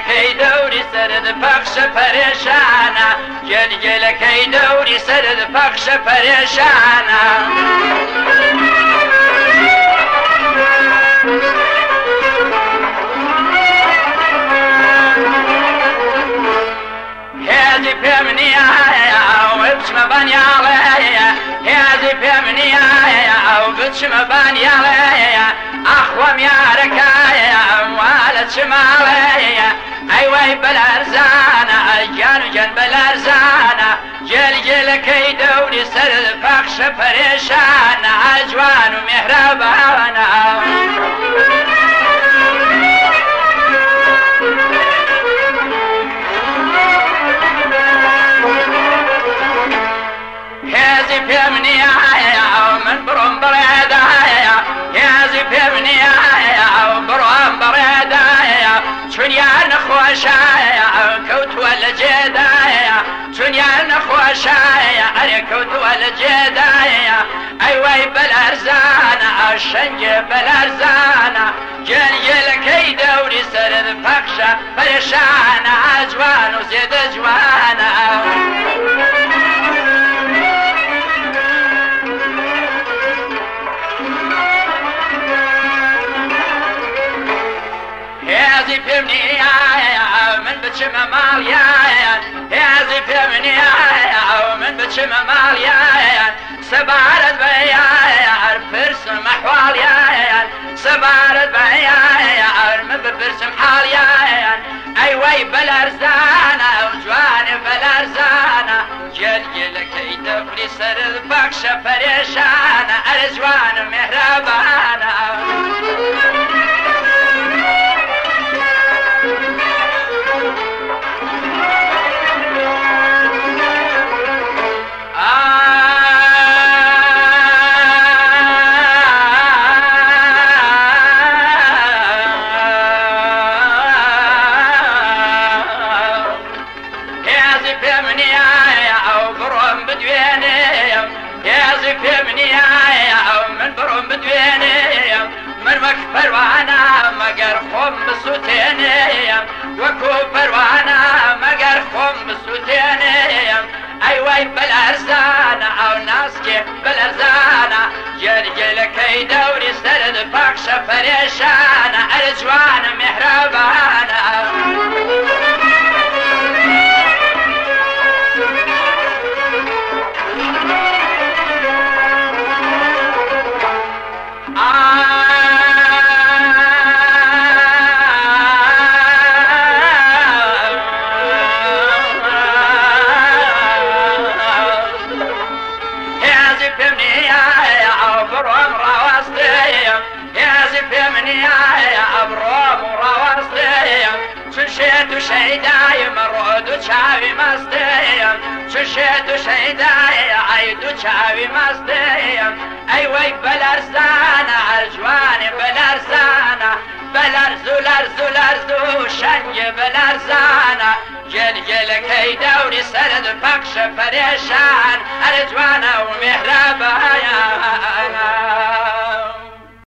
گلگلەکەی دەوری سرد پەخشە پەرێشانە گلگلەکەی دەوری سرد پەخشە پەرێشانە هێزی پێم نییە بچمە بەنیاڵەیە هێزی پێم نییە ئەو بچمە بەنیاڵەیە ئەخوەم یارەکایە وا لە چماڵەیە ئەیوەی بەلەرزانە گیان و گیان بەلەرزانە گێلگێلەکەی دەوری سەر پەخشە پەرێشانە جوان و میهرەبانە هێزی پێم نییە من بڕۆم بڕێدایە هێزی پێم نییە بڕۆم بڕێدایە چونیان نەخۆشایە کەوتووە لە جێدایە چونیان نەخۆشایە ئەرێ کەوتووە لە جێدایە ئەیوەی بەلەرزانە شەنگێ بەلەرزانە گێلگێلەکەی دەوری سەرد پەخشە پەرێشانە جوان و زێدە جوانە هێزی پێم نییە من بچمە ماڵیان هێزی پێم نییە من بچمە ماڵیان سەبارەت بە یار پرسم ئەحواڵیان سەبارەت بە یار من بپرسم حاڵیان ئەیوەی بەلەرزانە و جوانێ بەلەرزانە گێلگێلەکەی دەوری سەرد پەخشە پەرێشانە ئەرە جوان و میهرەبانە من وەک پەروانە مەگەر خۆم بسووتێنێم وەکو پەروانە مەگەر خۆم بسووتێنێم ئەیوەی بەلەرزانە ئەو ناسکێ بەلەرزانە گێلگێلەکەی دەوری سەرد پەخشە پەرێشانە ئەرە جوانە میهرەبانە شێت و شەیدای مەڕۆد و چاوی مەستەیەم چ شێت و شەیدای عەید و چاوی مەستەیەم ئەیوەی بەلەرزانە ئەرجوانێ بەلەرزانە بەلەرز و لەرز و لەرز و شەنگێ بەلەرزانە گێلگێلەکەی دەوری سەرد پەخشە پەرێشان ئەرە جوانە و میهرەبانە